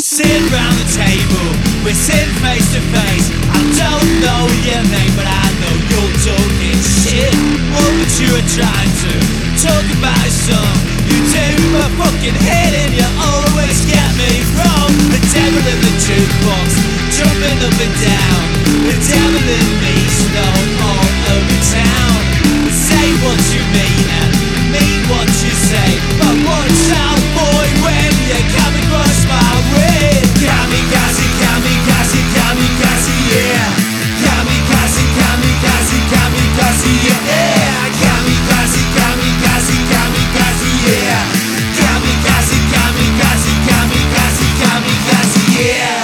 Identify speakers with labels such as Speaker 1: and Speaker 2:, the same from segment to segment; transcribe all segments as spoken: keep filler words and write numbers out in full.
Speaker 1: Sit round the table, we're sitting face to face. I don't know your name, but I know you're talking shit. What would you are trying to talk about some? You do my fucking head and you always get me wrong. The devil in the jukebox, jumping up and down. The devil in me, known all over town. Say what you mean and mean what you say, but watch out, boy, when you come across my way. Kamikaze, kamikaze, kamikaze, yeah. Kamikaze, kamikaze, kamikaze, yeah. Kamikaze, kamikaze, kamikaze, yeah. Kamikaze, kamikaze, kamikaze, kamikaze, yeah.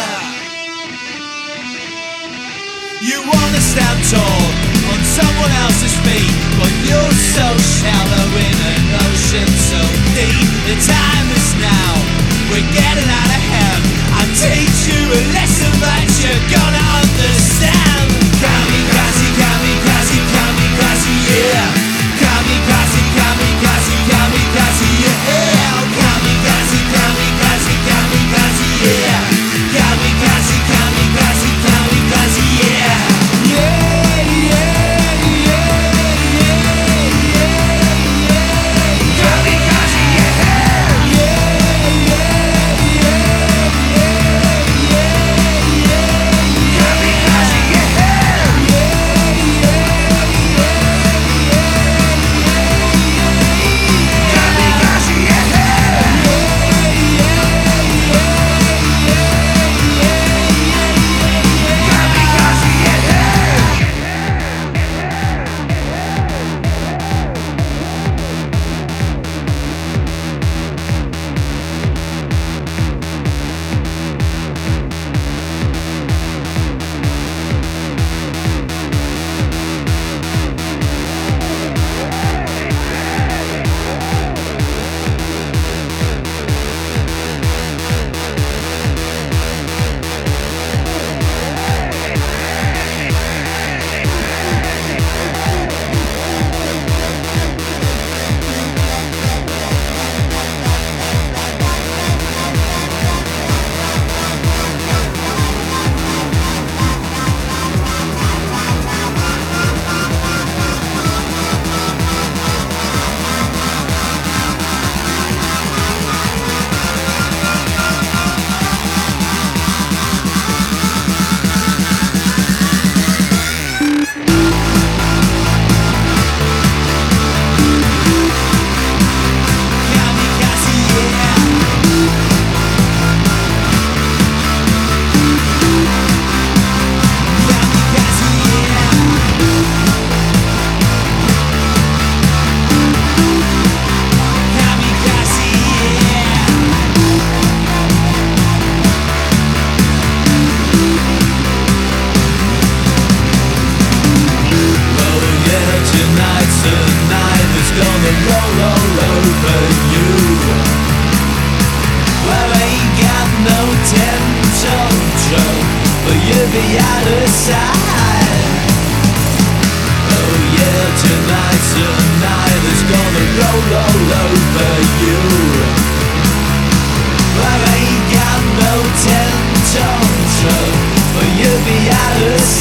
Speaker 1: You wanna stand tall on someone else's feet, but you're so shallow in an ocean so deep. The time is now, we're getting out of hand. I'll teach you a lesson that you're gonna understand. Kamikaze, kamikaze, kamikaze, yeah. Kamikaze, kamikaze, kamikaze, yeah. Kamikaze, kamikaze, kamikaze, yeah. Kamikaze, kamikaze, kamikaze, yeah. Yeah, yeah, yeah, yeah, yeah, yeah. Kamikaze, yeah. Yeah, yeah, yeah, yeah, yeah, yeah. Kamikaze, yeah. Yeah, yeah, yeah, yeah, yeah. Kamikaze, the other side. Oh yeah, tonight's the night that's gonna roll all over you. I ain't got no ten ton truck, but you'll be out of sight.